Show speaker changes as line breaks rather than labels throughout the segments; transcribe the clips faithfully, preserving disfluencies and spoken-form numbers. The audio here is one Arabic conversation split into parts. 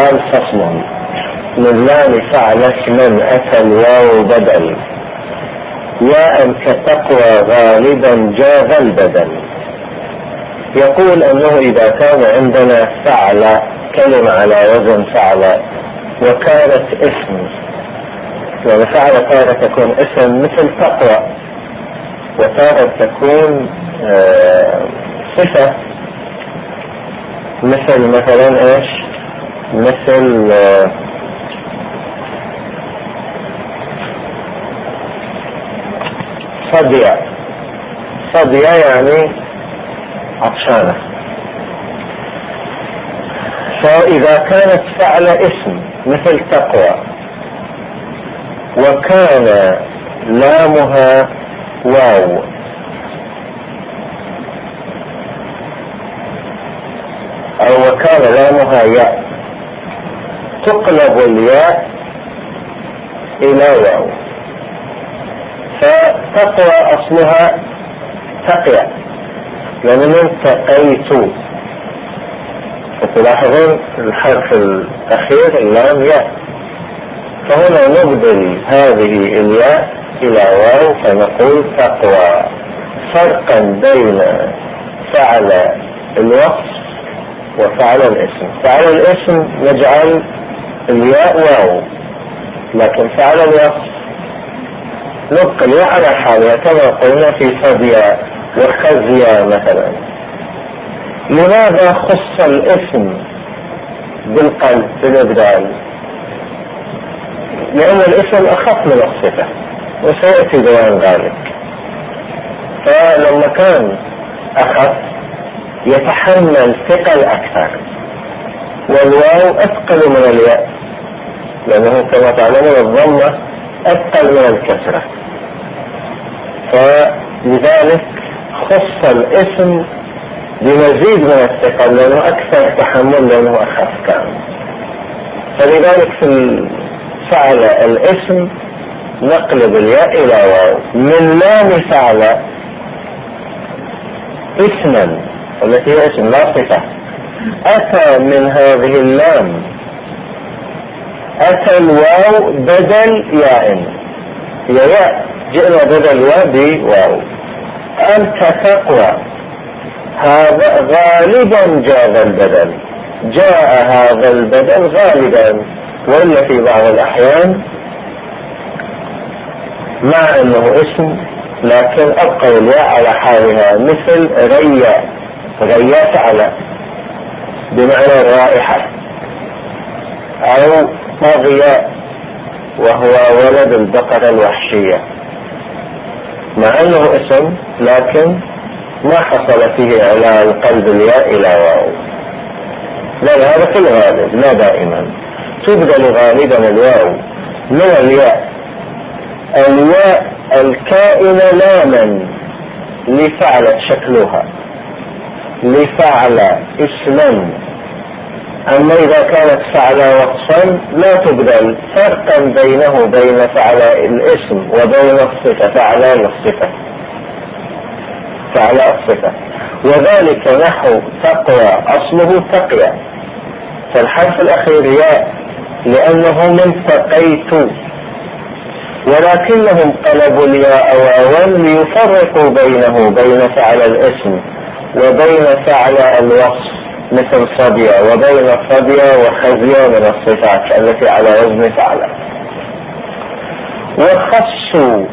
قال فصل من لام فعل اسما أتى الواو بدل ياء كتقوى غالبا جاز البدل. يقول أنه إذا كان عندنا فعل كلمة على وزن فعل وكانت اسم، يعني فعل تارة تكون اسم مثل تقوى، وتارة تكون آه صفة مثل مثلا ايش؟ مثل آه صديع. صديع يعني عطشانة. فإذا كانت فعل اسم مثل تقوى وكان لامها واو أو وكان لامها ياء تقلب الياء إلى واو. فتقوى أصلها تقيا، يعني من تقيت. فتلاحظون الحرف الأخير اللام ياء، فهنا نبدل هذه الياء إلى واو فنقول تقوى، فرقا بين فعل الوصف وفعل الاسم. فعل الاسم نجعل الياء واو، لكن فعل الوصف نبقى الياء على حالها كما قلنا في صديا وخزيا مثلا. لماذا خص الاسم بالقلب بالإبدال؟ لأن الاسم أخف من الصفة وسيأتي بيان ذلك. فلما كان أخف يتحمل ثقل أكثر، والواو أثقل من الياء، لأنه كما تعلمون الضمة أثقل من الكسرة، فلذلك خص الاسم بمزيد من الثقل لأنه أكثر تحمل لأنه أخف كان. فلذلك في فعل الاسم نقلب الياء إلى واو. من لام فعل اسما التي هي اسم لا صفة، أتى من هذه اللام أتى الواو بدل ياء، هي ياء جئنا بدل ياء بواو. أنت تقوى، هذا غالبا جاء البدل، جاء هذا البدل غالبا، وإلا في بعض الأحيان مع أنه اسم لكن أبقى الياء على حالها، مثل ريا. ريا فعل بمعنى الرائحة، أو طاغية وهو ولد البقرة الوحشية، مع أنه اسم لكن ما حصل فيه على القلب الياء إلى واو. لا هذا في الغالب لا دائما، تبدل غالبا الواو من الياء، الياء الكائنة لاما لفعل شكلها لفعل اسما. أما إذا كانت فعل وصفا لا تبدل، فرقا بينه وبين فعل الاسم وبين الصفة فعلان الصفة فعل الصفة. وذلك نحو تقوى أصله تقيا، فالحرف الأخير ياء لأنه من تقيت، ولكنهم قلبوا الياء واوا ليفرقوا بينه وبين فعل الاسم وبين فعل الوصف مثل صديا، وبين صديا وخزيا من الصفات التي على وزن فعل. وخصوا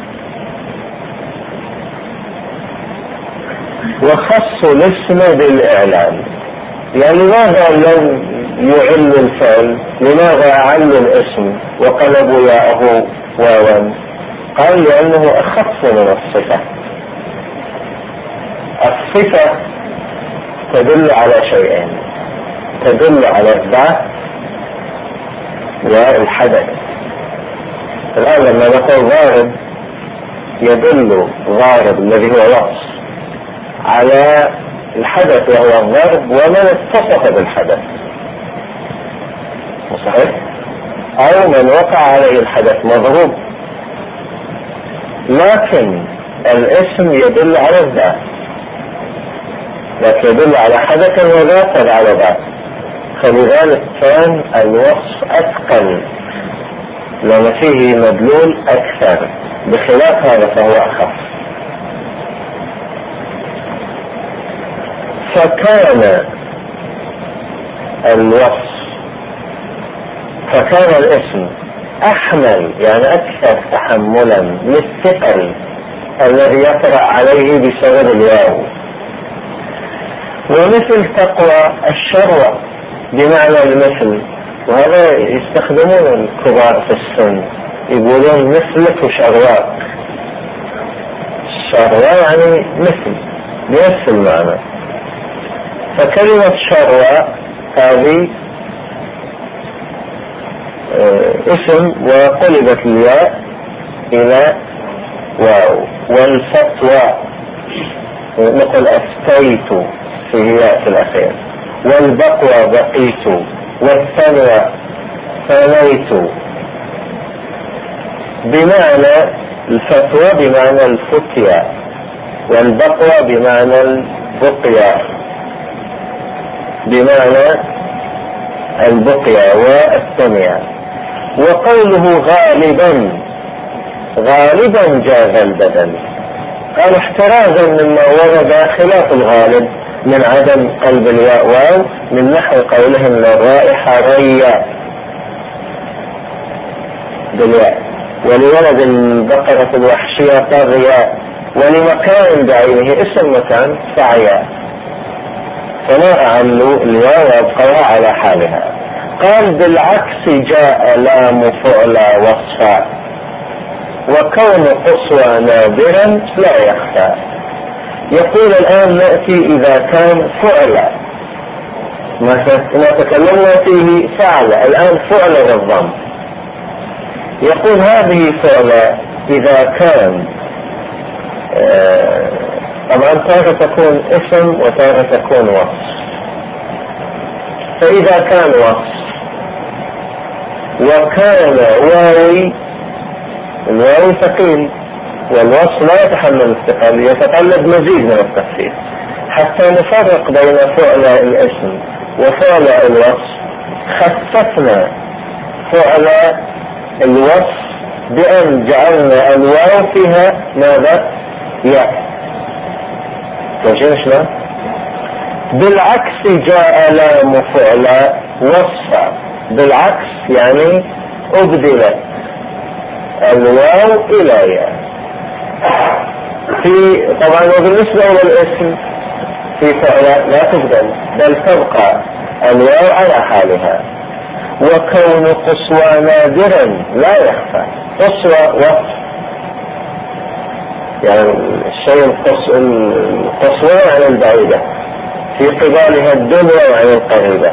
وخصوا الاسم بالإعلان، يعني لماذا لم يعل الفعل؟ لماذا أعلوا الاسم وقلبوا ياءه واوا؟ قال لأنه أخف من الصفة. الصفة تدل على شيئين، تدل على الذات والحدث. الآن لما نقول ضارب يدل ضارب الذي هو وصف على الحدث وهو الضرب ومن اتصف بالحدث، صحيح؟ أو من وقع عليه الحدث مضروب. لكن الاسم يدل على الذات، لكن يدل على حدث وذات على ذات. فلذلك كان الوصف أثقل لأن فيه مدلول أكثر، بخلاف هذا فهو أخف. فكان الوصف فكان الاسم أحمل يعني أكثر تحملا للثقل الذي يطرأ عليه بسبب الواو. ومثل تقوى الشروع بمعنى المثل، وهذا يستخدمون الكبار في السن يقولون مثلك وشرواك. شروا يعني مثل بنفس المعنى. فكلمة شروا هذه اسم وقلبت الياء إلى واو. والفتوى نقول أفتيت في الياء في الأخير. والبقوى بقيت. والثنوى ثنيت. بمعنى الفتوى بمعنى الفتية، والبقوى بمعنى البقية بمعنى البقية والثنية. وقوله غالبا غالبا جاز البدل، قال احترازا مما ورد خلاف الغالب من عدم قلب الياء واو، من نحو قولهم للرائحة ريا بالياء، ولولد البقرة الوحشية طغيا، ولمكان بعينه اسم مكان سعيا، فلا أعلوا الياء وابقوها على حالها. قال بالعكس جاء لام فعلى وصفا، وكون قصوى نادرا لا يخفى. يقول الآن نأتي إذا كان فعلا، ما تكلمنا فيه فعل، الآن فعل بالضم. يقول هذه فعل إذا كان آه طبعا تارة تكون اسم وتارة تكون وصف. فإذا كان وصف وكان واوي، الواوي ثقيل والوصف لا يتحمل الثقل، يتطلب مزيد من التخفيف حتى نفرق بين فعل الاسم وفعل الوصف. خففنا فعل الوصف بأن جعلنا الواو فيها ماذا؟ ياء. وجنشنا بالعكس جاء لام فعل وصفا، بالعكس يعني أبدلت الواو إلى ياء. في طبعا وبالنسبة إلى الاسم في فعل لا تبدل بل تبقى الواو على حالها. وكون قصوى نادرا لا يخفى. قصوى وصف يعني الشيء القصوى عن البعيدة، في قبالها الدنيا وعن القريبة.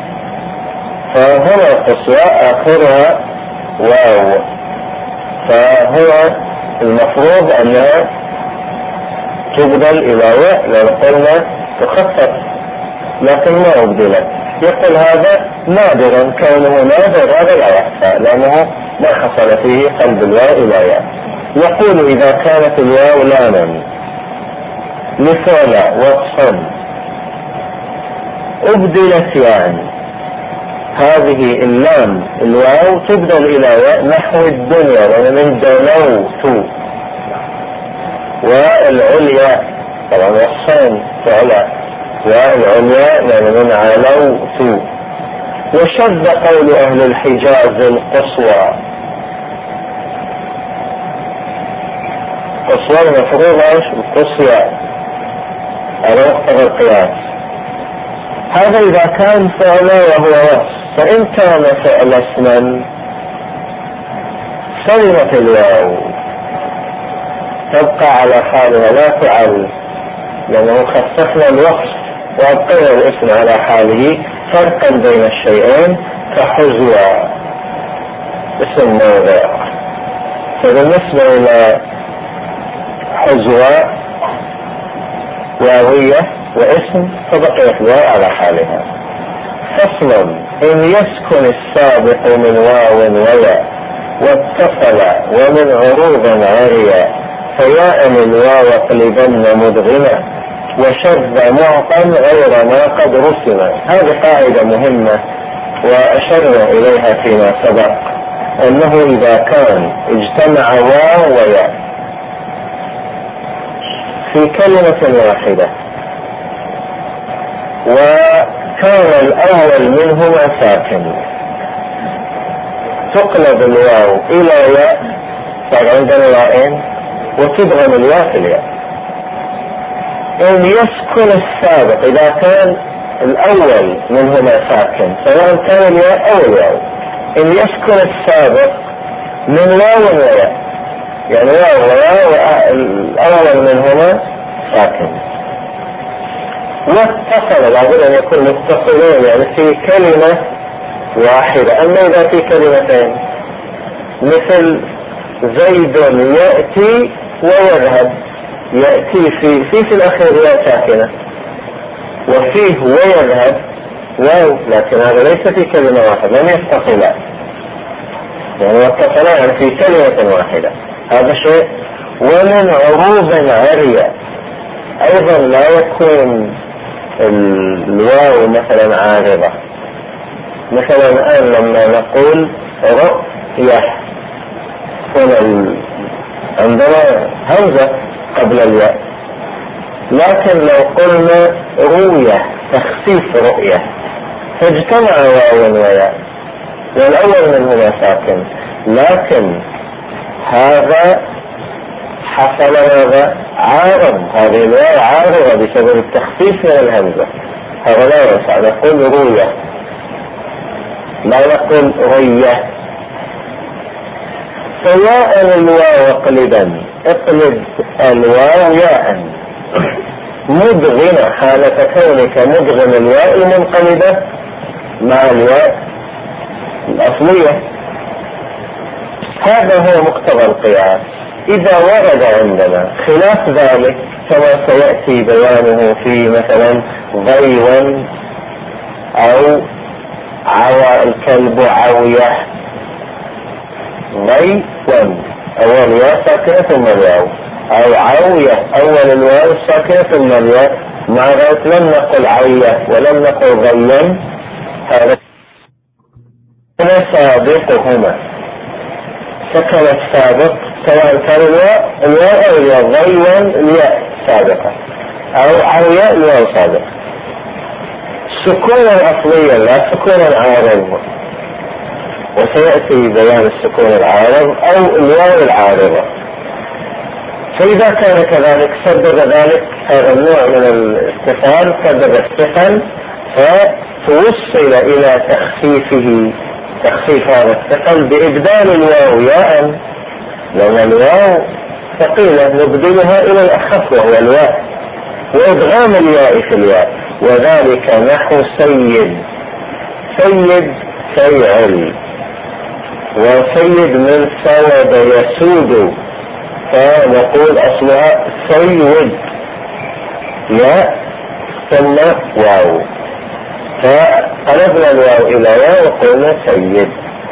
فهنا قصوى آخرها واو، فهو المفروض أنها تبدل إلى ياء لو قلنا تخفف، لكن ما أبدلت. يقول هذا نادرا، كونه نادر هذا لا يخفى لأنه ما حصل فيه قلب الواو إلى ياء. يقول إذا كانت الواو لاما لفعل وصفا أبدلت يعني هذه اللام الواو تبدل إلى ياء نحو الدنيا، ومن دنوت. والعليا طبعا وصفان فعلا، والعليا يعني من علوت. وشذ قول أهل الحجاز القصوى. قصوى المفروض ايش؟ القصيى على مقتضى القياس. هذا إذا كان فعلا وهو وصف. فإن كان فعل اسما سلمت الواو، تبقى على حالها لا تعل، لأنه خففنا الوصف وأبقينا الاسم على حاله فرقا بين الشيئين. كحزوى اسم موضع، فبالنسبة إلى حزوى واوية واسم فبقيت الواو على حالها. فصل إن يسكن السابق من واو وياء واتصل ومن عروض عريا، فياء الواو اقلبن مدغما وشذ معطى غير ما قد رسم. هذه قاعدة مهمة وأشرنا إليها فيما سبق، أنه إذا كان اجتمع واو وياء في كلمة واحدة وكان الأول منهما ساكن، تقلب الواو إلى ياء، صار عندنا ياءين وتدغم الياء في الياء. إن يسكن السابق إذا كان الأول منهما ساكن سواء كان الياء أو الواو، إن يسكن السابق من واو وياء، يعني واو وياء الأول منهما ساكن، واتصل لابد أن يكون متصلين يعني في كلمة واحدة. أما إذا في كلمتين مثل زيد يأتي ويذهب، يأتي في في في الأخير ياء ساكنة، وفيه ويذهب واو، لكن هذا ليس في كلمة واحدة، لم يتصلا، يعني واتصلا يعني في كلمة واحدة، هذا شيء. ومن عروض عارية أيضا لا يكون الواو مثلا عارضة. مثلا الآن لما نقول رؤية عندنا همزة قبل الياء، لكن لو قلنا رؤية تخفيف رؤية فاجتمع واو وياء والأول منهما ساكن، لكن هذا حصل هذا عارض، هذه الواو عارضة بسبب التخفيف من الهمزة، هذا لا ينفع. نقول رؤية لا نقول رية. فياء الواو اقلبا، اقلب الواو ياء مدغمة حالة كونك مدغم الواو المنقلبة مع الواو الأصلية. هذا هو مقتضى القياس. إذا ورد عندنا خلاف ذلك كما سيأتي بيانه في مثلا ضيوا أو عوى الكلب عوية، ضيوا أول ياء ساكنة ثم الواو، أو عوية أول الواو ساكنة ثم الياء، مع ذلك لم نقل عوية ولم نقل ضيوا، هذا سابقهما، سكن السابق سواء كان الواو الواو أو الياء، ضيوا الياء سابقة أو عوية الواو سابقة، سكونا أصليا لا سكونا عارض، وسيأتي بيان السكون العارض أو الواو العارضة. فإذا كان كذلك سبب ذلك هذا النوع من الاتصال، سبب الثقل، فتوصل إلى تخفيفه، تخفيف هذا الثقل بإبدال الواو ياء، لأن الواو ثقيلة نبدلها إلى الأخف وهو الواء، وإدغام الياء في الياء، وذلك نحو سيد. سيد فيعل، وسيد من سود يسود، فنقول أصلها سيد ياء ثم واو، فقلبنا الواو إلى واو وقلنا سيد.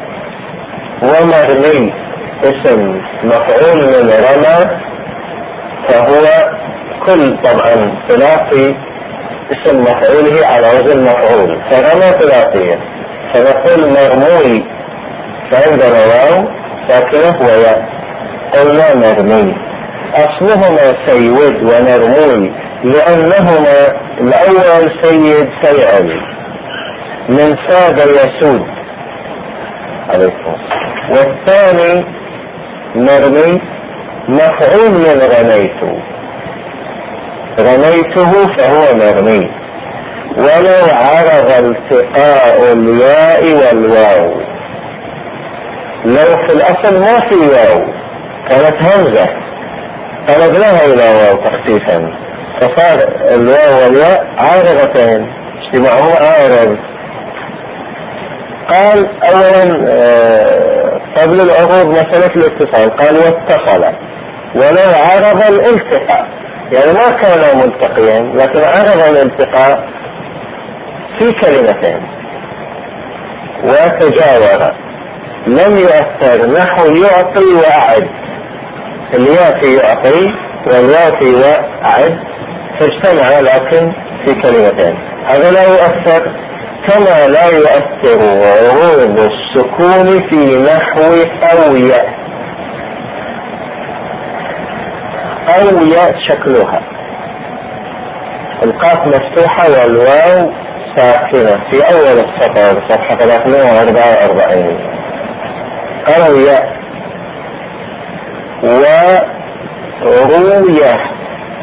ومرمي اسم مفعول من رمى، فهو كل طبعا ثلاثي اسم مفعوله على وزن مفعول، فرمى ثلاثية، فنقول مرموي فعندنا واو ساكنة وياء قلنا مرمي. أصلهما سيود ونرموي لأنهما الأول سيد فيعل من ساد يسود عليكم، والثاني مرمي مفعول من رميت، رميته فهو مرمي. ولو عرض التقاء الياء والواو، لو في الأصل ما في واو كانت همزة قلبناها إلى واو تخفيفا، فصار الواو والياء عارضتين اجتماعهما عارض. قال أولا قبل العروض مسألة الاتصال، قال واتصل ولو عرض الالتقاء، يعني ما كانا ملتقيين لكن عرض الالتقاء في كلمتين وتجاور لم يؤثر، نحو يعطي وأعد، الياء في يعطي والواو في وأعد، تجتمع لكن في كلمتين. هذا لا يؤثر كما لا يؤثر عروض السكون في نحو قوية. قوية شكلها القاف مفتوحة والواو ساكنة في أول السطر صفحة ثلاثمائة وأربعة وأربعين. قوية وروية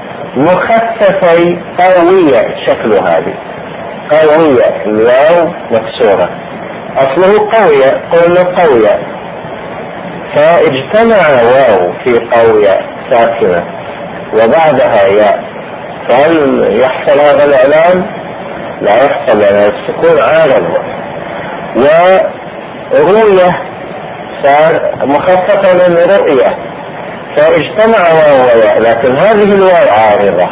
مخففي قوية شكل هذه. قوية الواو مكسورة أصله قوية، قلنا قوية فاجتمع واو في قوية ساكنة وبعدها ياء، فهل يحصل هذا الإعلان؟ لا يحصل لأن السكون عارض. وروية صار مخففة من رؤية فاجتمع واو وياء، لكن هذه الواو عارضة،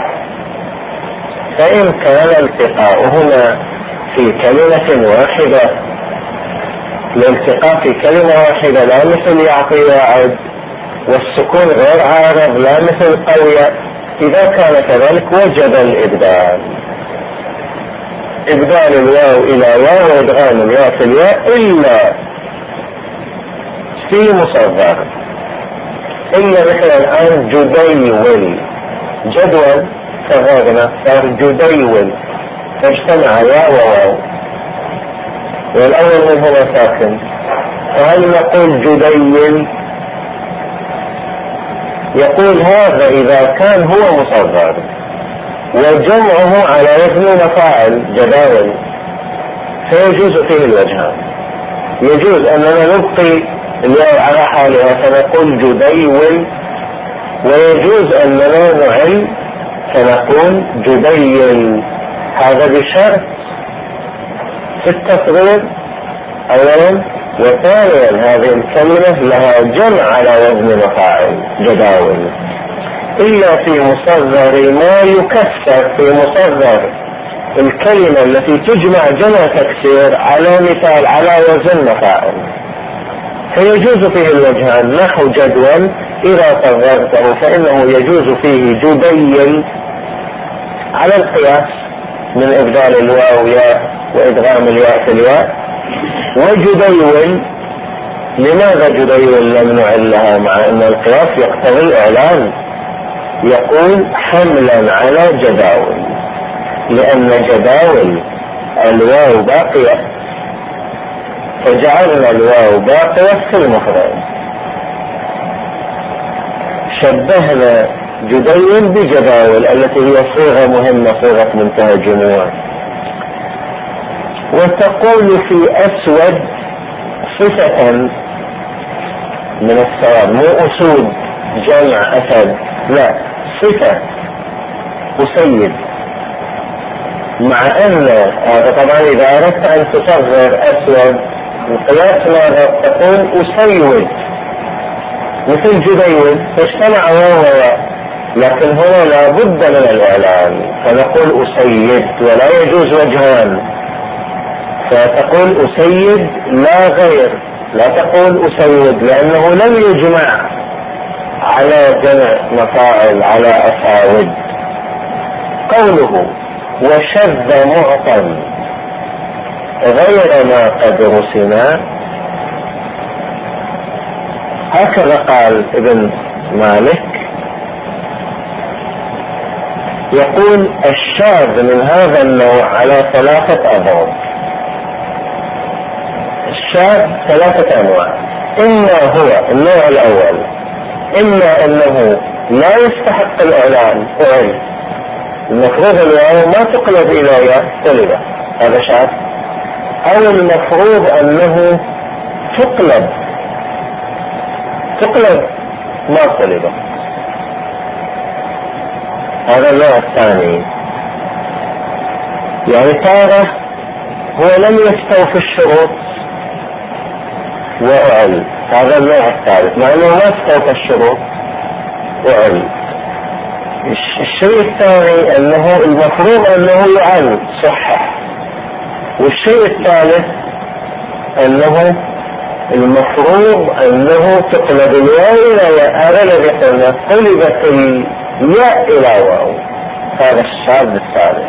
فإن كان التقاؤهما في كلمة واحدة، الالتقاء في كلمة واحدة لا مثل يعطي واعد، والسكون غير عارض لا مثل قوية، إذا كان كذلك وجب الإبدال، إبدال الواو إلى واو وإدغام الياء في الياء إلا في مصغر. إلا مثل الآن جديول، جدول صغرنا صار جديول فاجتمع ياء وواو والأول منهما ساكن، فهل نقول جديول؟ يقول هذا إذا كان هو مصغر وجمعه على وزن مفاعل جداول فيجوز فيه الوجهان. يجوز أننا نبقي الياء على حالها فنقول جديول، ويجوز أننا نعل فنقول جديل. هذا بشرط في التصغير أولا، وثانيا هذه الكلمة لها جمع على وزن مفاعل جداول، إلا في مصغر ما يكسر، في مصغر الكلمة التي تجمع جمع تكسير على مثال على وزن مفاعل فيجوز فيه الوجهان. نحو جدول إذا صغرته فإنه يجوز فيه جديل على القياس من إبدال الواو ياء وإدغام الياء في الياء، وجديول لماذا جديول لم نعلها مع أن القياس يقتضي الإعلان؟ يقول حملا على جداول، لأن جداول الواو باقية فجعلنا الواو باقية في المفرد، شبهنا جديول بجداول التي هي صيغة مهمة، صيغة منتهى الجموع. وتقول في أسود صفة من السواد، مو أسود جمع أسد، لا صفة أسيد، مع أن هذا طبعا إذا أردت أن تصغر أسود القياس ماذا تقول أسيد مثل جديول فاجتمع واو، لكن هنا لا بد من الإعلان فنقول أسيد ولا يجوز وجهان، فتقول أسيد لا غير، لا تقول أسيد لأنه لم يجمع على جمع مفاعل على أساود. قوله وشذ معطى غير ما قد رسما، هكذا قال ابن مالك، يقول الشاذ من هذا النوع على ثلاثة أضرب. الشاذ ثلاثة أنواع، إما هو النوع الأول إما أنه لا يستحق الإعلان فعل، المفروض الواو ما تقلب إلى ياء قلبة، هذا شاذ، أو المفروض أنه تقلب تقلب ما قلبة، هذا النوع الثاني. يعني تارة هو لم يستوفي الشروط وأعل، هذا النوع الثالث، مع أنه ما استوفى الشروط وأعل. الشيء الثاني أنه المفروض أنه يعل صحح، والشيء الثالث أنه المفروض أنه تقلب الواو إلى ياء، هذا الذي قلنا قلبت الياء إلى واو، هذا الشاذ الثالث.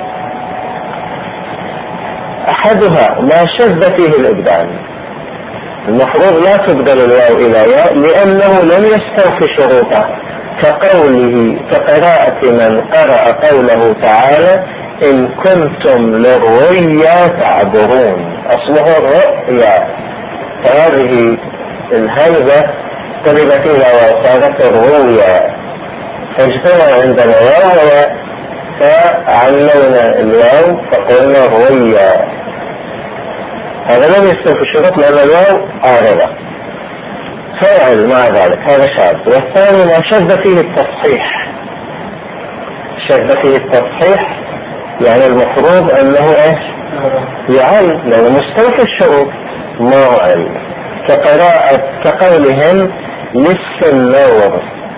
أحدها ما شذ فيه الإبدال، المفروض لا تبدل الواو إلى ياء لأنه لم يستوفي شروطه، كقوله كقراءة من قرأ قوله تعالى إن كنتم للرؤيا تعبرون، أصله الرؤيا، فهذه الهمزة قلبت إلى واو صارت الرؤيا، فاجتمع عندنا واو وياء فعلونا الواو فقلنا الرؤيا. هذا لم يستوفي الشروط لأن الواو عارضة، فعل مع ذلك هذا شاذ. والثاني ما شذ فيه التصحيح، شذ فيه التصحيح يعني المفروض أنه إيش يعل لأنه مستوفي الشروط ما عل، كقراءة كقولهم للسنور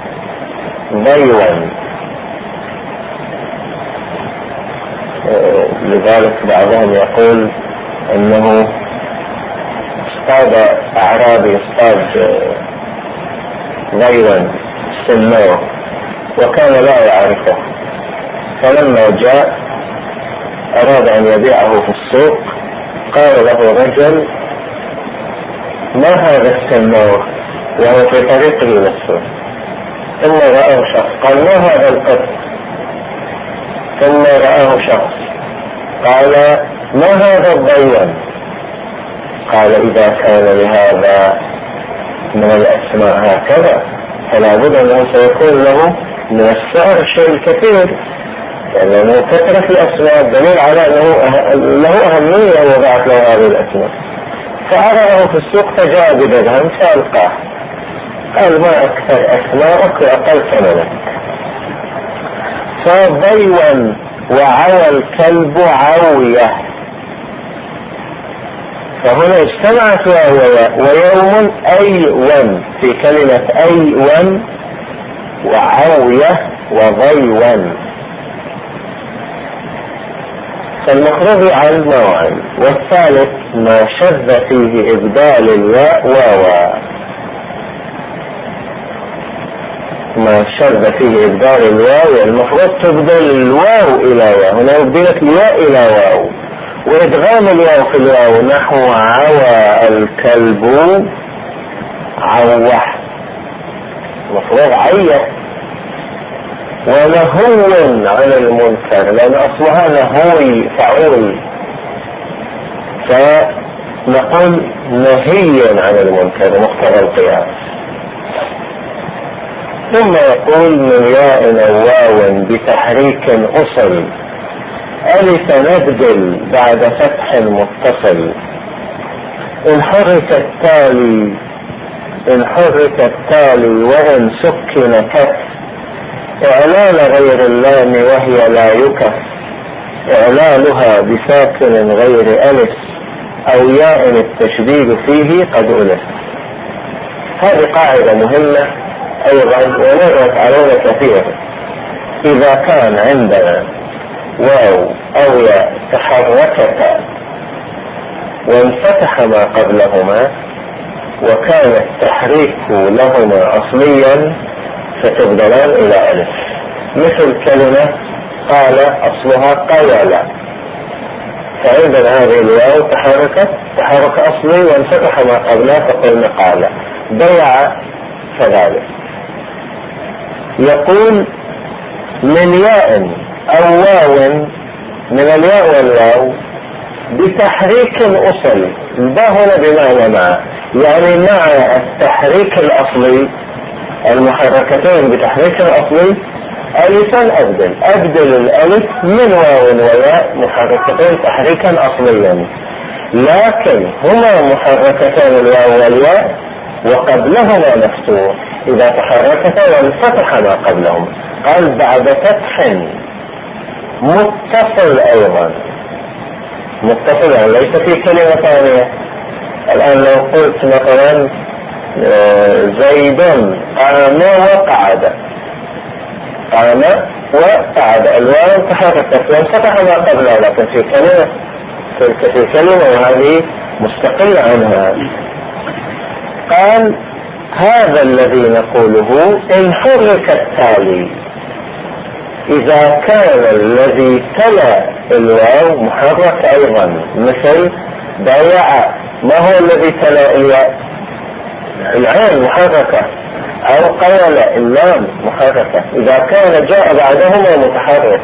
ضيوا، لذلك بعضهم يقول انه اصطاد اعرابي اصطاد ضيوا سنور وكان لا يعرفه، فلما جاء اراد ان يبيعه في السوق قال له رجل ما هذا السنور وهو في طريقه الى السوق، ثم رآه شخص قال ما هذا القط، ثم رآه شخص قال ما هذا الضيوان، قال إذا كان لهذا من الأسماء هكذا فلا بد أنه سيكون له من السعر شيء كثير، لأنه كثرة الأسماء دليل على أنه له أهمية وضعت له هذه الأسماء. فعرضه في السوق فجاء بدرهم فألقاه، قال ما أكثر أسماءك وأقل ثمنك. فضيوا وعوى الكلب عوية، فهنا اجتمعت واو ويوم أي ون في كلمة أي ون وعوية وضيوا، فالمفروض يعل نوعا. والثالث ما شذ فيه إبدال الياء واوا، ما شذ فيه إبدال الواو المفروض تبدل الواو إلى ياء، هنا أبدلت الياء إلى واو، وإدغام الواو في الواو نحو عوى الكلب عوه، المفروض عيه. ونهو عن المنكر لأن أصلها نهوي فعول، فنقول نهي عن المنكر مقتضى القياس. ثم يقول من ياء أو واو بتحريك أصل ألف نبدل بعد فتح متصل، إن حرك التالي إن حرك التالي وإن سكن كف، إعلال غير اللام وهي لا يكف، إعلالها بساكن غير ألف أو ياء التشديد فيه قد ألف. هذه قاعدة مهمة أيضا ونرت علينا كثير، إذا كان عندنا واو أو ياء تحركتا وانفتح ما قبلهما وكان التحريك لهما أصليا فتبدلان إلى ألف، مثل كلمة قال أصلها قال، فعندنا هذه الواو تحركت تحرك أصلي وانفتح ما قبلها فقلنا قال. بيع كذلك. يقول من ياء أو واو من الياء والواو بتحريك أصل، ده هنا بمعنى مع، يعني مع التحريك الأصلي المحركتين بتحريك الأصلي ألفا أبدل أبدل الألف من واو وياء محركتين تحريكا أصليا، لكن هما محركتان الواو والياء وقبلهما مفتوح، إذا تحركتا وانفتح ما قبلهم. قال بعد فتح متصل أيضا، متصل يعني ليس في كلمة ثانية. الآن لو قلت مثلا زيد قام وقعد، قام وقعد الواو تحركت وانفتح ما قبلها، لكن في كلمة في كلمة وهذه مستقلة عنها. قال هذا الذي نقوله إن حرك التالي، إذا كان الذي تلا الواو محرك أيضا، مثل بايع، ما هو الذي تلا الياء؟ العين محركة، أو قول اللام محركة، إذا كان جاء بعدهما متحرك.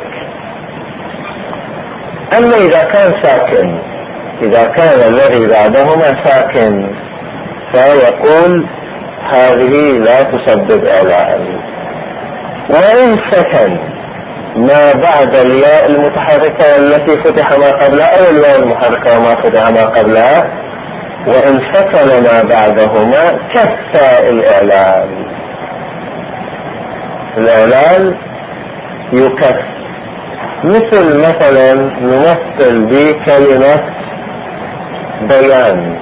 أما إذا كان ساكن، إذا كان الذي بعدهما ساكن فيقول هذه لا تسبب إعلاء. وإن سكن ما بعد الياء المتحركة التي فتح ما قبلها، أو الياء المحركة وما فتح ما قبلها، وإن سكن ما بعدهما كفى الإعلال. الإعلال يكف، مثل مثلا نمثل بكلمة بيان.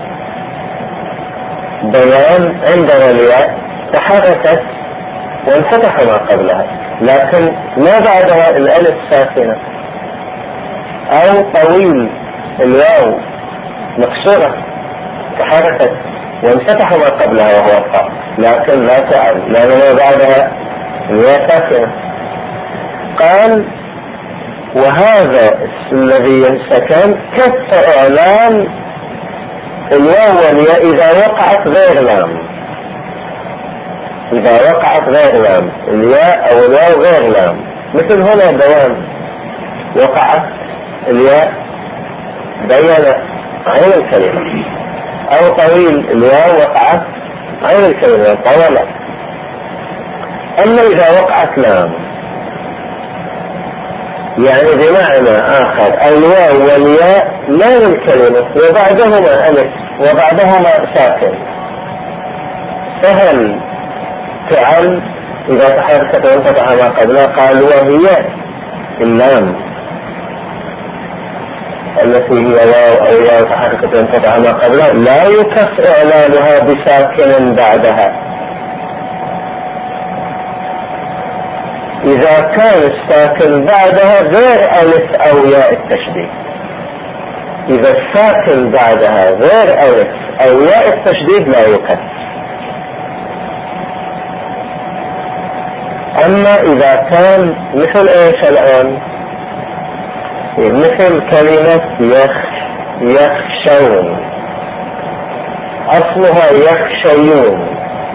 بيان عندنا الياء تحركت وانفتح ما قبلها، لكن ما بعدها الألف ساكنة. أو طويل، الواو مكسورة تحركت وانفتح ما قبلها وهو الطاء، لكن لا تعل لأن ما بعدها الواو ساكنة. قال وهذا الذي ينسكن كف إعلان الواو والياء إذا وقعت غير لام. إذا وقعت غير لام الياء أو الواو غير لام، مثل هنا بيان، وقعت الياء بين عين الكلمة. أو طويل، الواو وقعت عين الكلمة طولت. أما إذا وقعت لام، يعني بمعنى آخر الواو والياء لام الكلمة وبعدهما ألف وبعدهما ساكن، فهل تعل إذا تحركت وانفتح ما قبلها؟ قال وهي اللام التي هي واو أو ياء تحركت وانفتح ما قبلها لا يكف إعلانها بساكن بعدها. إذا كان الساكن بعدها غير ألف أو ياء التشديد. إذا الساكن بعدها غير ألف أو ياء التشديد لا يكف. أما إذا كان مثل إيش الآن؟ مثل كلمة يخ يخشون، أصلها يخشيون،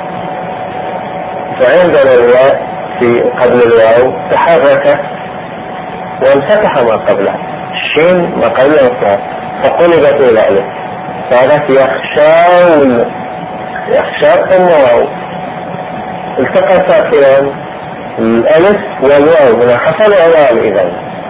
فعندنا الياء في قبل الواو تحركت وانفتح ما قبلها، الشين ما قبلها فقلبت إلى ألف، صارت يخشون، يخشى ثم واو، التقى ساكنان الألف والواو، هنا حصل إعلان إذن،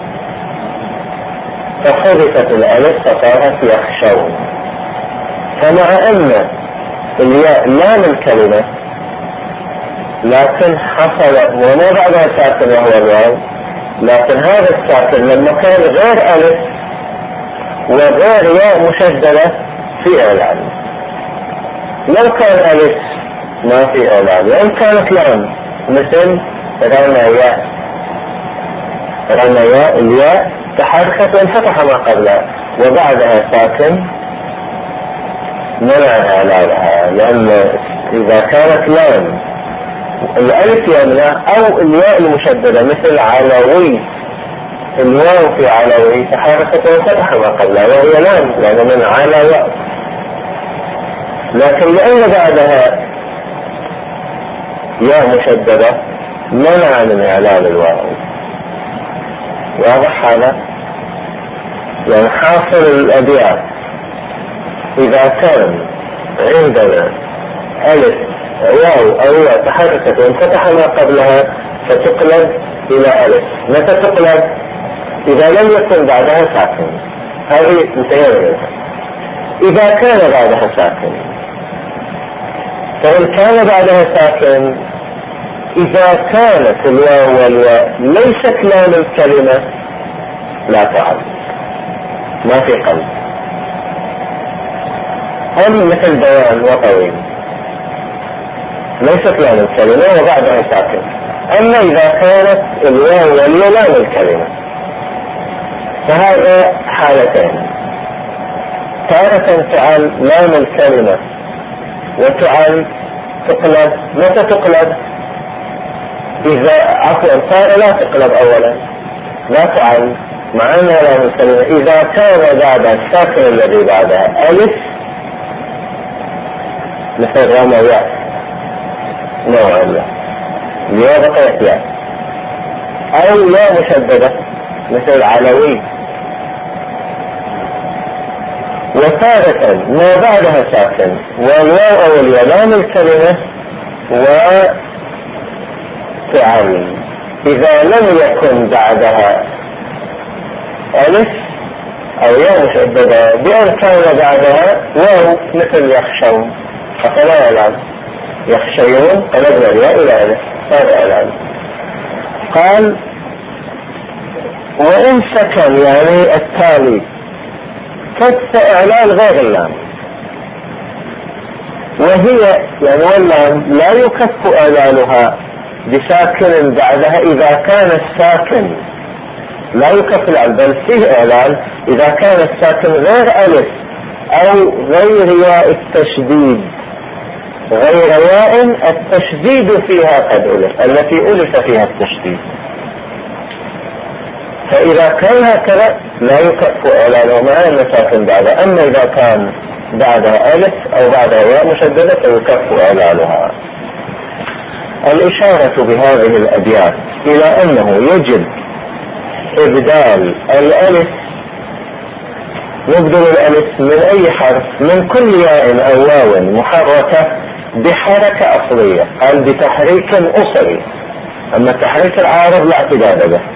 فحذفت الألف فصارت يخشون. فمع أن الياء لام الكلمة لكن حصل وما بعدها ساكن وهو الواو، لكن هذا الساكن لما كان غير ألف وغير ياء مشددة في إعلان. لو كان ألف ما في إعلان، وإن كانت لام مثل رمى ياء، رمى ياء الياء تحركت وانفتح ما قبلها وبعدها ساكن منع إعلانها، لأن إذا كانت لام الألف يمنع، أو الياء المشددة مثل علوي، الواو في علوي تحركت وانفتح ما قبلها وهي لام لأن من على، لكن لأن بعدها ياء مشددة منع من إعلان الواو. واضح هذا؟ يعني حاصل الأبيات إذا كان عندنا ألف واو أو ياء تحركت وانفتح ما قبلها فتقلب إلى ألف. متى تقلب؟ إذا لم يكن بعدها ساكن، هذه انتهينا. إذا كان بعدها ساكن، فإن كان بعدها ساكن إذا كانت الواو والياء ليست لام الكلمة لا تعد، ما في قلب. هم مثل بيان وطويل ليست لام الكلمة وبعدها ساكن. أما إذا كانت الواو والياء لام الكلمة فهذا حالتين، تارة تعال لام الكلمة وتعال تقلب. متى تقلب؟ إذا عفوا صار لا تقلب أولا، لا تعل مع أنها لام الكلمة. إذا كان بعد الساكن الذي بعدها ألف مثل رمى ياء نوع له ياء بقيت ياء، أو ياء مشددة مثل علوي. وتارة ما بعدها ساكن والواو أو الياء لام الكلمة وتعل. إذا لم يكن بعدها ألف أو ياء مشددة بأن كان بعدها واو مثل يخشون فلا يلعب يخشيون قلبنا الياء إلى ألف هذا الآن. قال وإن سكن يعني التالي كف إعلان غير اللام، وهي يعني واللام لا يكف إعلانها بساكن بعدها إذا كان الساكن لا يكف الإعلان بل فيه إعلان إذا كان الساكن غير ألف أو غير ياء التشديد، غير ياء التشديد فيها قد ألف التي ألف فيها التشديد. فإذا كان هكذا لا يكف إعلانه مع أن ساكن بعدها. أما إذا كان بعدها ألف أو بعدها ياء مشددة فيكف إعلانها. الإشارة بهذه الأبيات إلى أنه يجب إبدال الألف نبدل الألف من أي حرف من كل ياء أو واو محركة بحركة أصلية، قال بتحريك أصلي، أما التحريك العارض لا اعتداد به.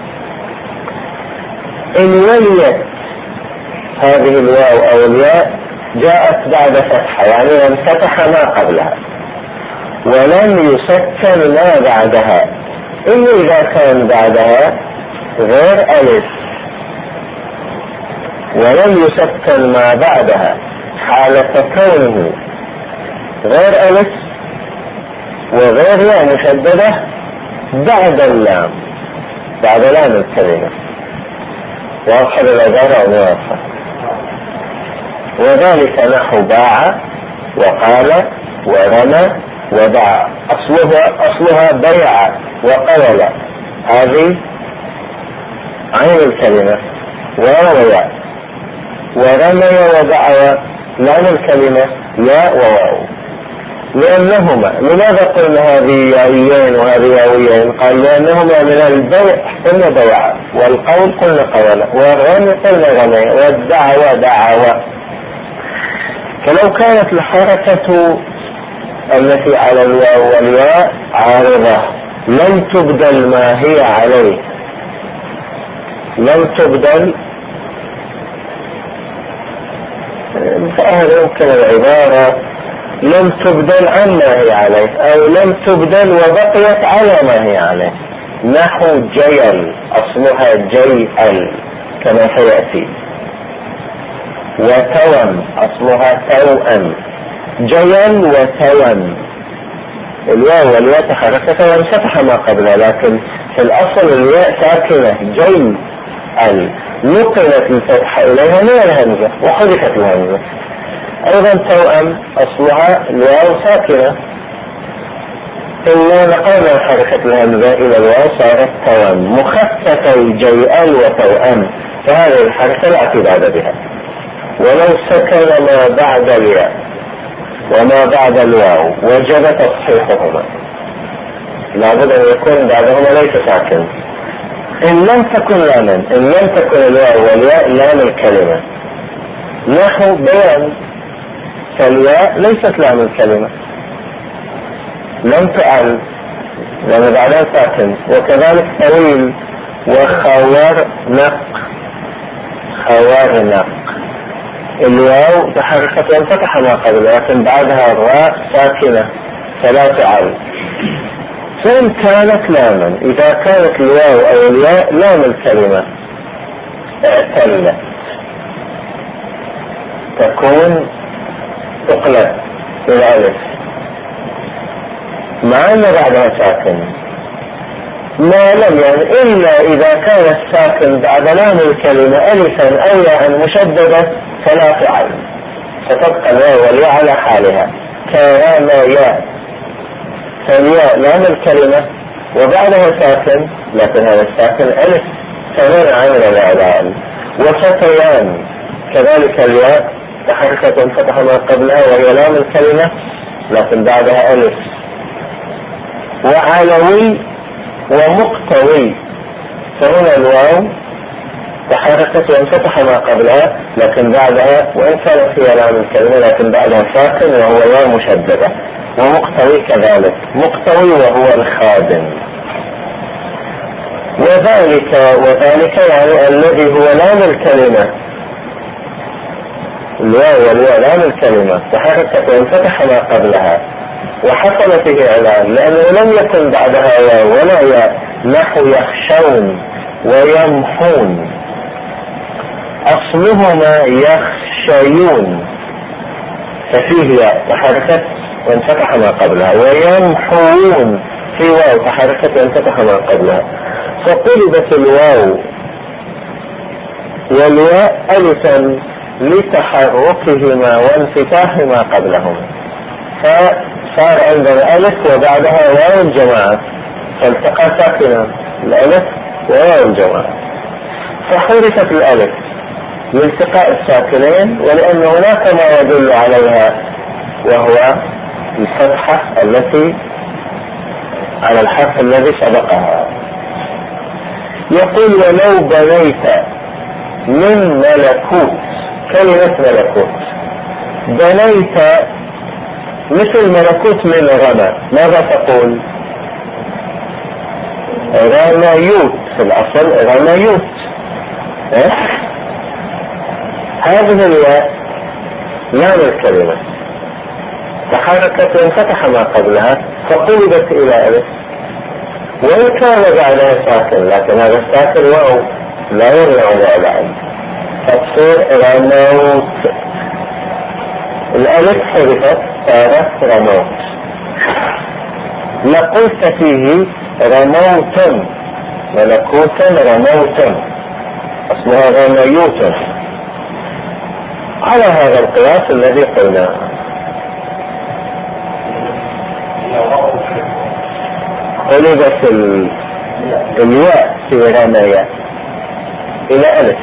إن وليت هذه الواو أو الياء جاءت بعد فتحة يعني انفتح ما قبلها ولم يسكن ما بعدها إلا إذا كان بعدها غير ألف ولم يسكن ما بعدها حالة كونه غير ألف وغير ياء مشددة بعد اللام بعد لام الكلمة. واضح العبارة أو واضحة؟ وذلك نحو باع وقال ورمى ودعا. أصلها, أصلها بيع وقول، هذه عين الكلمة واو وياء، ورمي ودعا لام الكلمة ياء وواو. لأنهما لماذا قلنا هذه يائيين وهذه ياويين؟ قال لأنهما من البيع قلنا بيع، والقول قلنا قول، والرمي قلنا رمي، والدعوة دعوة. فلو كانت الحركة التي على الواو والياء عارضة لم تبدل ما هي عليه، لم تبدل، فهذا يمكن العبارة لم تبدل عما هي عليه أو لم تبدل وبقيت على ما هي عليه. نحو جيل أصلها جيل كما سيأتي، وتوم أصلها توأم، جيل وتوم. الواو والياء تحركت وانفتح ما قبلها، لكن في الأصل الياء ساكنة جيل نقلت الفتحة إليها من الهمزة وحذفت الهمزة. أيضا توأم أصلها الواو ساكنة، إلا نقلنا حركة الهمزة إلى الواو صارت توأم مخففة جيئل وتوأم، فهذه الحركة لا اعتداد بها. ولو سكن ما بعد الياء وما بعد الواو وجب تصحيحهما، لابد أن يكون بعدهما ليس ساكن. إن لم تكن لاما، إن لم تكن الواو والياء لام الكلمة، نحو بيان، فالياء ليست لام الكلمة لم تعل لأن بعدها ساكن. وكذلك طويل وخور نق، خوار نق، الواو تحركت وانفتح ما قبل لكن بعدها الراء ساكنة فلا تعل. فإن كانت لاما، إذا كانت الواو أو الياء لام الكلمة اعتلت تكون تقلب بالألف مع أن بعدها ساكن، ما لم يعني إلا إذا كان الساكن بعد لام الكلمة ألفا أو ياء مشددة فلا تعل، فتبقى الواو والياء على حالها كرام ياء. فالياء لام الكلمة وبعدها ساكن، لكن هذا الساكن ألف تمنع من الإعلان. وفتيان كذلك الياء تحركت وانفتح ما قبلها وهي لام الكلمة لكن بعدها ألف. وعلوي ومقتوي فهنا الواو تحركت وانفتح ما قبلها لكن بعدها، وإن كانت هي لام الكلمة لكن بعدها ساكن وهو واو مشددة. ومقتوي كذلك، مقتوي وهو الخادم. وذلك وذلك يعني الذي هو لام الكلمة، الواو والياء لام الكلمة تحركت وانفتح ما قبلها وحصل فيه إعلان لأنه لم يكن بعدها واو ولا ياء، نحو يخشون ويمحون، أصلهما يخشيون ففيه ياء تحركت وانفتح ما قبلها، ويمحون في واو تحركت وانفتح ما قبلها، فقلبت الواو والياء ألفا لتحركهما وانفتاح ما قبلهما، فصار عندنا ألف وبعدها واو الجماعة، فالتقى ساكنا الألف وواو الجماعة، فحركت الألف لالتقاء الساكنين ولأن هناك ما يدل عليها وهو الفتحة التي على الحرف الذي سبقها. يقول ولو بنيت من ملكوت، كلمة ملكوت بنيت مثل ملكوت من رمى، ماذا تقول؟ رميوت، في الأصل رميوت. إيه؟ هذه الياء لام الكلمة تحركت وانفتح ما قبلها فقلبت إلى ألف، وإن كان بعدها ساكن لكن هذا الساكن واو لا يرجع الإعلان فتصير رموت، الألف حركت صارت رموت. لقلت فيه رموت ملكوت رموت أصلها رميوت على هذا القياس الذي قلناه. قلبت الياء في رمية إلى ألف،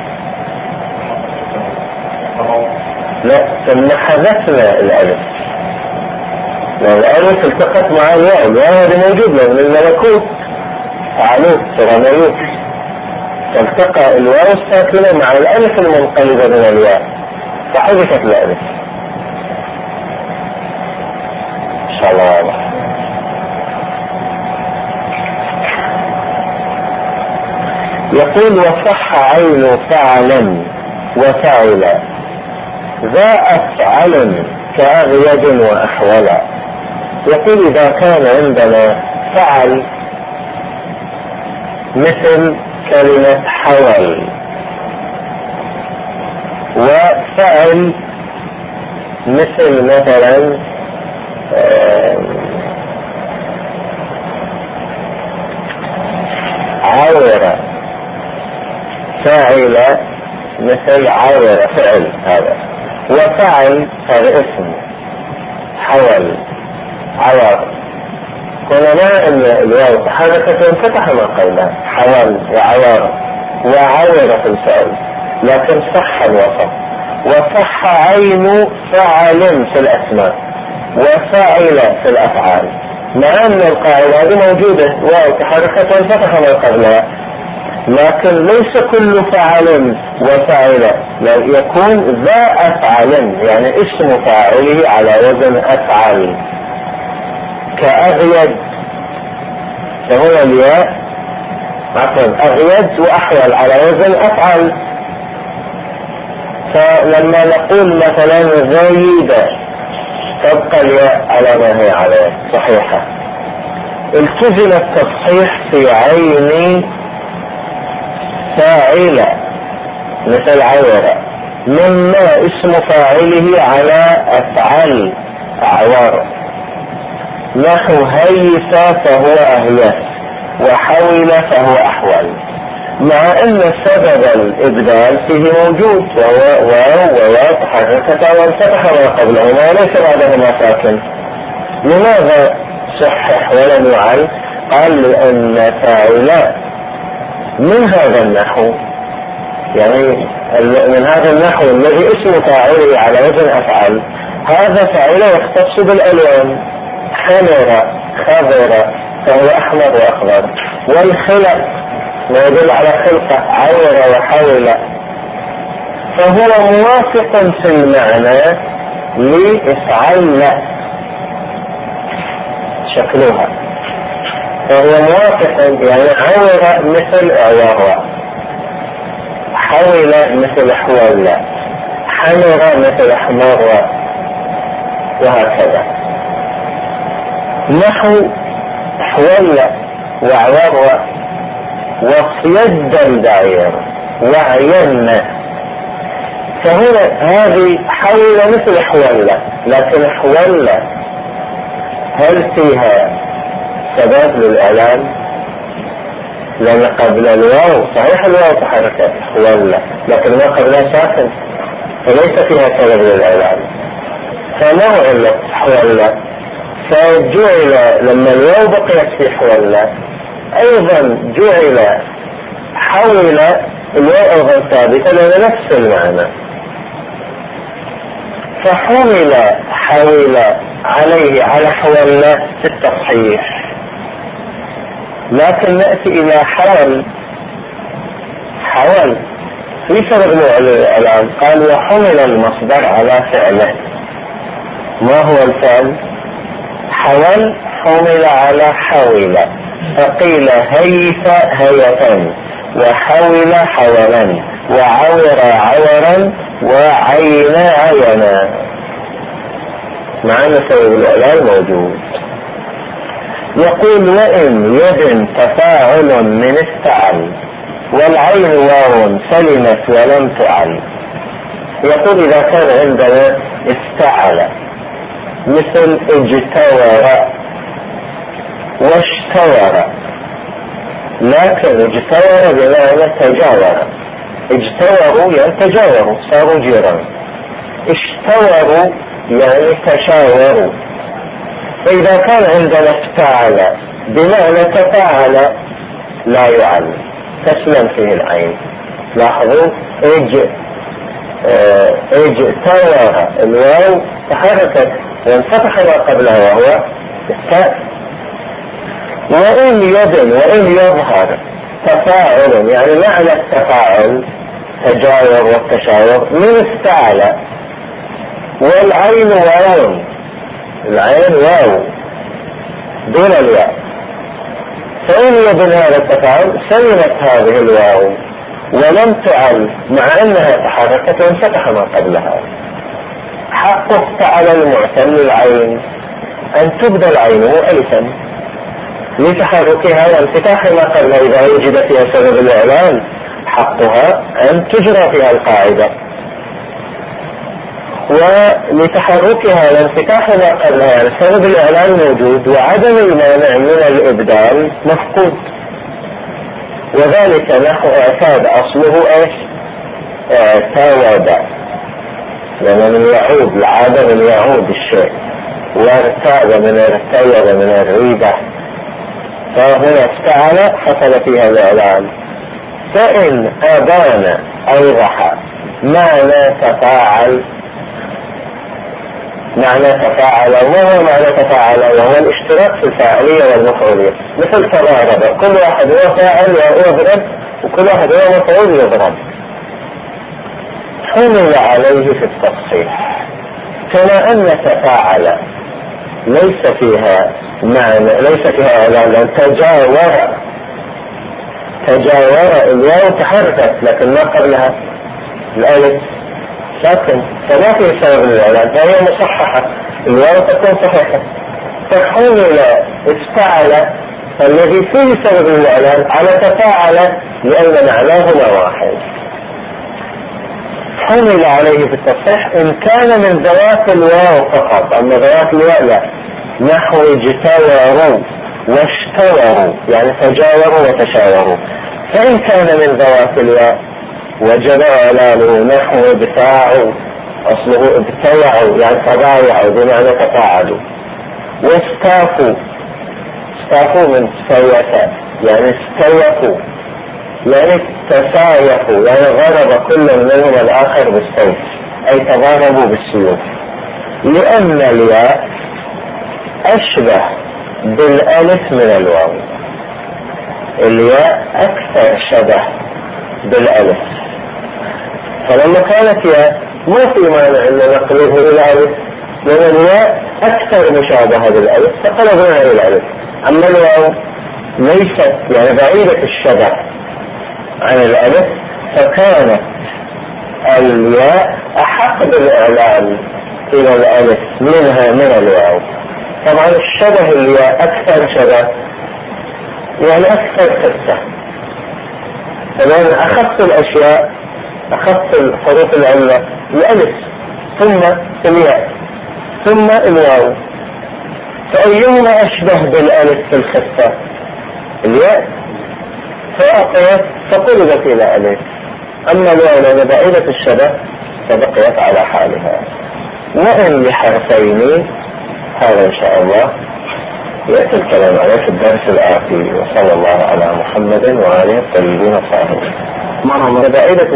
لا ثم حذفنا الألف لأن الألف التقت مع الياء، الياء هذا موجود من الملكوت فعلوت رميوت، فالتقى الواو الساكنة مع الألف المنقلبة من الياء فحذفت الألف. إن شاء الله واضح. يقول وصح عين فعلا وفعلا ذا أفعل كأغيد وأحولا. يقول إذا كان عندنا فعل مثل كلمة حول، وفعل مثل مثلا عورة، فاعل مثل عورة فعل هذا، وفعل هذا اسم، حول عور، قلنا ان الواو تحركت وانفتح ما قبلها حول وعور وعورة الفعل لكن صح الوصف. وصح عين فعل في الاسماء وفاعل في الافعال، مع ان القاعدة هذه موجودة واو تحركت وانفتح ما قبلها، لكن ليس كل فعل وفاعل، يكون ذا أفعل يعني اسم فاعله على وزن أفعل كأغيد، فهنا الياء عفوا أغيد وأحول على وزن أفعل. فلما نقول مثلا غيدة تبقى الياء على ما هي عليه صحيحة. التزم التصحيح في عين فاعلة مثل عورة مما اسم فاعله على أفعل أعوار، نحو هيث فهو أهيث وحول فهو أحول، مع أن سبب الإبدال فيه موجود وهو واو وياء تحركتا وانفتح ما قبلهما وليس بعدهما ساكن. لماذا صحح ولم يعل؟ قال لأن فاعل من هذا النحو، يعني من هذا النحو الذي اسم فاعله على وزن أفعل، هذا فاعل يختص بالألوان، حمر خضر فهو أحمر وأخضر، والخلق ما يدل على خلقة عور وحول، فهو موافق في المعنى لإفعل شكلها، فهو موافق، يعني عور مثل أعور، حول مثل حول، حمر مثل أحمر، وهكذا. نحو حول وعور وصيد البعير وعين، فهنا هذه حول مثل حولة، لكن حولة هل فيها سبب للإعلان؟ لأن قبل الواو صحيح الواو تحركت حولة، لكن ما قبلها ساكن، فليس فيها سبب للإعلان، فما علة حولة؟ فجعل لما الواو بقيت في حولة أيضا جعل حول الواو أيضا ثابتة لأن نفس المعنى، فحمل حول عليه على حول في التصحيح. لكن نأتي إلى حول، حول في سبب الإعلان، قال وحمل المصدر على فعله. ما هو الفعل؟ حول حمل على حول، فقيل هيف هيفا، وحول حولا، وعور عورا، وعين عينا، مع أن سبب الإعلان موجود. يقول وإن يد تفاعل من استعل، والعين واو سلمت ولم تعل. يقول إذا كان عندنا استعل مثل اجتور واشتور، لكن اجتور بمعنى تجاور، اجتوروا يعني تجاوروا صاروا جيران، اشتوروا يعني تشاوروا. فإذا كان عندنا افتعل بمعنى تفاعل لا يعل، تسلم فيه العين. لاحظوا اج اه اجتور الواو تحركت وانفتح ما قبلها وهو التاء. وإن يبن وإن يظهر تفاعل يعني معنى التفاعل تجاور والتشاور من استعل، والعين واو، العين واو دون الياء، فإن يبن هذا التفاعل سلمت هذه الواو ولم تعل مع أنها تحركت وانفتح ما قبلها. حق استعل المعتل العين أن تبدل عينه ألفا لتحركها وانفتاح ما قبلها إذا وجد فيها سبب الإعلان، حقها أن تجرى فيها القاعدة، ولتحركها وانفتاح ما قبلها يعني سبب الإعلان موجود وعدم المانع من الإبدال مفقود. وذلك نحو اعتاد أصله ايش؟ اعتاد، لأن من يعود العادة من يعود الشيء، وارتاد من ارتيد من الريبة، فهنا استعل حصل فيها الإعلان. فإن أبان أوضح معنى تفاعل، معنى تفاعل وهو معنى تفاعل وهو الاشتراك في الفاعلية والمفعولية، مثل تضارب، كل واحد هو فاعل يضرب وكل واحد هو مفعول يضرب. حمل عليه في التصحيح، كما أن تفاعل ليس فيها معنى، ليس فيها إعلان، تجاور، تجاور الواو تحركت لكن ما قبلها الألف لكن فما في سبب الإعلان، فهي مصححة، الواو تكون صحيحة. فحمل استعل الذي فيه سبب الإعلان على تفاعل لأن معناهما واحد. حمل عليه في التصحيح إن كان من ذوات الواو فقط، أما ذوات الواو لا، نحو اجتوروا واشتوروا يعني تجاوروا وتشاوروا. فإن كان من ذوات الواو وجب إعلانه نحو ابتاعوا، أصله ابتاعوا يعني تبايعوا بمعنى تفاعلوا، واستافوا، اشتقوا من سياسة، يعني استوفوا، يعني تسايقوا، يعني ضرب كل منهم الآخر بالسيف، أي تضاربوا بالسيوف. لأن الياء أشبه بالألف من الواو، الياء أكثر شبه بالألف، فلما كانت ياء ما في مانع أن نقلبه إلى ألف، لأن الياء أكثر مشابهة بالألف فقلبنا إلى الألف. أما الواو ليست، يعني بعيدة الشبه عن الألف، فكانت الياء أحق بالإعلان إلى الألف منها من الواو. طبعا الشبه الياء أكثر شبه، يعني أكثر قصة، فلأن أخف الأشياء، أخف الحروف العلة الألف ثم الياء ثم الواو، فأيهما أشبه بالألف في الخفة؟ الياء، فأعطيت فقلبت إلى ألف. أما الواو لأن بعيدة الشبه فبقيت على حالها. وإن لحرفين، هذا إن شاء الله يأتي الكلام عليه في الدرس الآتي. وصلى الله على محمد وآله الطيبين الطاهرين. بعيدة